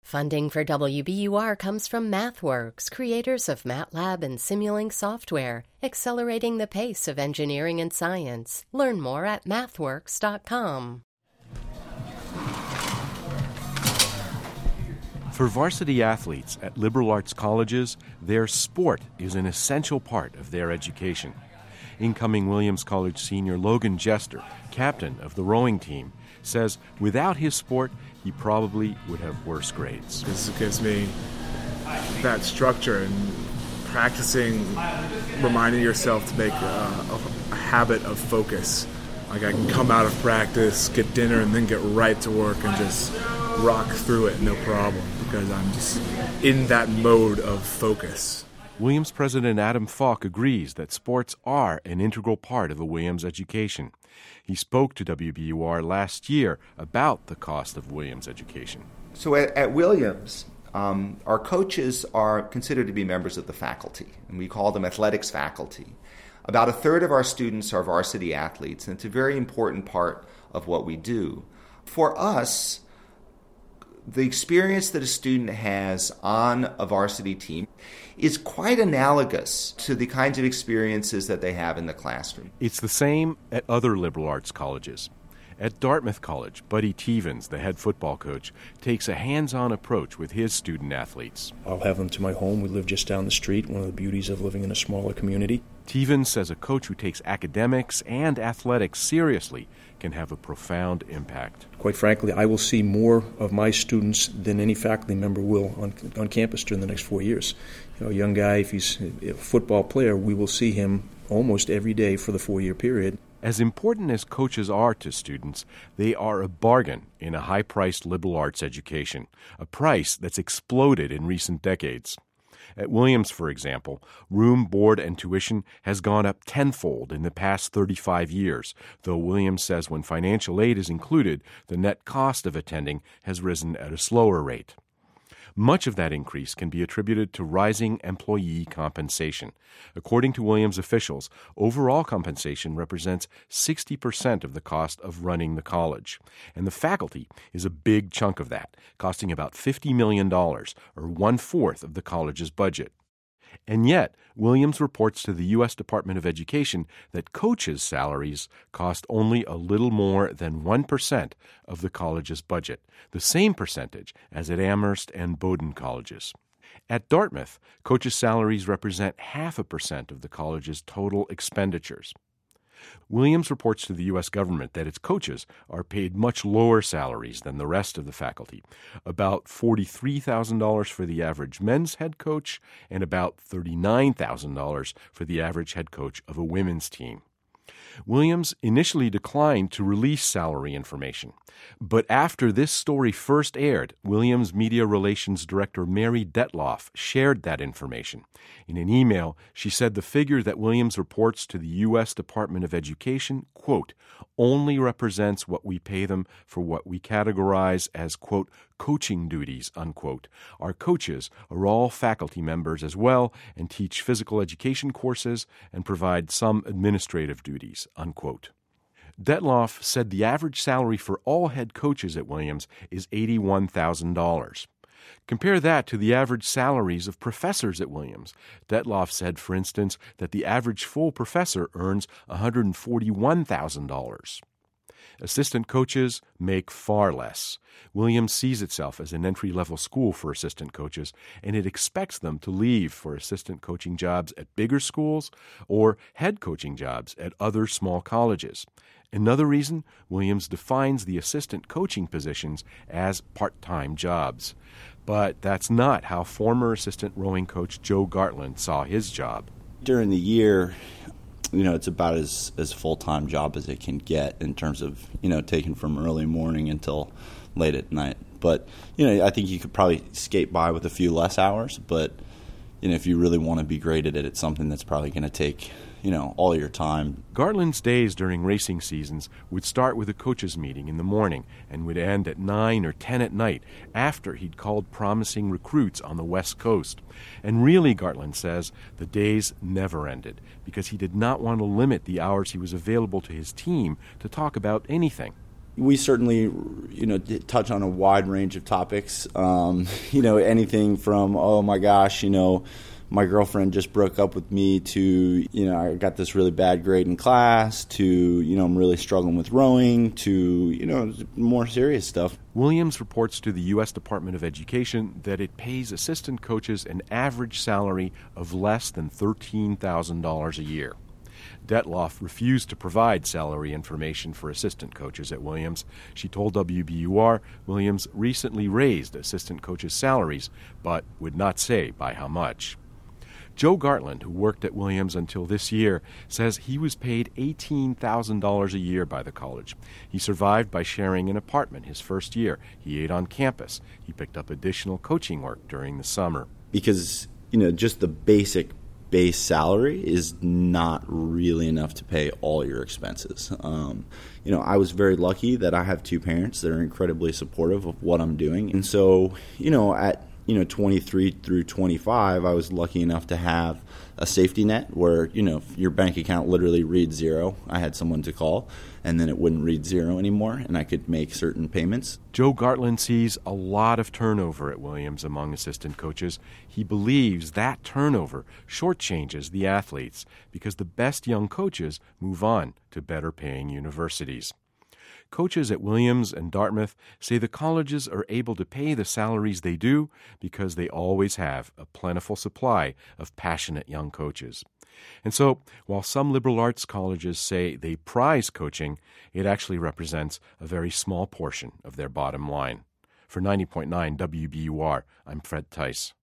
Funding for WBUR comes from MathWorks, creators of MATLAB and Simulink software, accelerating the pace of engineering and science. Learn more at mathworks.com. For varsity athletes at liberal arts colleges, their sport is an essential part of their education. Incoming Williams College senior Logan Jester, captain of the rowing team, says without his sport, he probably would have worse grades. This gives me that structure, and practicing, reminding yourself to make a habit of focus. Like I can come out of practice, get dinner, and then get right to work and just rock through it, no problem, because I'm just in that mode of focus. Williams President Adam Falk agrees that sports are an integral part of a Williams education. He spoke to WBUR last year about the cost of Williams education. So at Williams, our coaches are considered to be members of the faculty, and we call them athletics faculty. About a third of our students are varsity athletes, and it's a very important part of what we do. For us, the experience that a student has on a varsity team is quite analogous to the kinds of experiences that they have in the classroom. It's the same at other liberal arts colleges. At Dartmouth College, Buddy Tevens, the head football coach, takes a hands-on approach with his student athletes. I'll have them to my home. We live just down the street, one of the beauties of living in a smaller community. Tevens says a coach who takes academics and athletics seriously can have a profound impact. Quite frankly, I will see more of my students than any faculty member will on campus during the next 4 years. You know, a young guy, if he's a football player, we will see him almost every day for the 4-year period. As important as coaches are to students, they are a bargain in a high-priced liberal arts education, a price that's exploded in recent decades. At Williams, for example, room, board, and tuition has gone up tenfold in the past 35 years, though Williams says when financial aid is included, the net cost of attending has risen at a slower rate. Much of that increase can be attributed to rising employee compensation. According to Williams officials, overall compensation represents 60% of the cost of running the college. And the faculty is a big chunk of that, costing about $50 million, or 1/4 of the college's budget. And yet, Williams reports to the U.S. Department of Education that coaches' salaries cost only a little more than 1% of the college's budget, the same percentage as at Amherst and Bowdoin colleges. At Dartmouth, coaches' salaries represent 0.5% of the college's total expenditures. Williams reports to the U.S. government that its coaches are paid much lower salaries than the rest of the faculty, about $43,000 for the average men's head coach and about $39,000 for the average head coach of a women's team. Williams initially declined to release salary information, but after this story first aired, Williams Media Relations Director Mary Detloff shared that information. In an email, she said the figure that Williams reports to the U.S. Department of Education, quote, only represents what we pay them for what we categorize as, quote, coaching duties, unquote. Our coaches are all faculty members as well and teach physical education courses and provide some administrative duties, unquote. Detloff said the average salary for all head coaches at Williams is $81,000. Compare that to the average salaries of professors at Williams. Detloff said, for instance, that the average full professor earns $141,000. Assistant coaches make far less. Williams sees itself as an entry-level school for assistant coaches, and it expects them to leave for assistant coaching jobs at bigger schools or head coaching jobs at other small colleges. Another reason, Williams defines the assistant coaching positions as part-time jobs. But that's not how former assistant rowing coach Joe Gartland saw his job. During the year, it's about as full-time job as it can get in terms of, taking from early morning until late at night. But, I think you could probably skate by with a few less hours. But, if you really want to be great at it, it's something that's probably going to take, all your time. Gartland's days during racing seasons would start with a coaches' meeting in the morning and would end at 9 or 10 at night after he'd called promising recruits on the West Coast. And really, Gartland says, the days never ended because he did not want to limit the hours he was available to his team to talk about anything. we certainly, touch on a wide range of topics. Anything from, oh my gosh, my girlfriend just broke up with me, to, I got this really bad grade in class, to, I'm really struggling with rowing, to, more serious stuff. Williams reports to the U.S. Department of Education that it pays assistant coaches an average salary of less than $13,000 a year. Detloff refused to provide salary information for assistant coaches at Williams. She told WBUR Williams recently raised assistant coaches' salaries, but would not say by how much. Joe Gartland, who worked at Williams until this year, says he was paid $18,000 a year by the college. He survived by sharing an apartment his first year. He ate on campus. He picked up additional coaching work during the summer. Because, just the base salary is not really enough to pay all your expenses. I was very lucky that I have two parents that are incredibly supportive of what I'm doing. And so, at 23 through 25, I was lucky enough to have a safety net where, your bank account literally reads zero. I had someone to call, and then it wouldn't read zero anymore, and I could make certain payments. Joe Gartland sees a lot of turnover at Williams among assistant coaches. He believes that turnover shortchanges the athletes because the best young coaches move on to better-paying universities. Coaches at Williams and Dartmouth say the colleges are able to pay the salaries they do because they always have a plentiful supply of passionate young coaches. And so, while some liberal arts colleges say they prize coaching, it actually represents a very small portion of their bottom line. For 90.9 WBUR, I'm Fred Tice.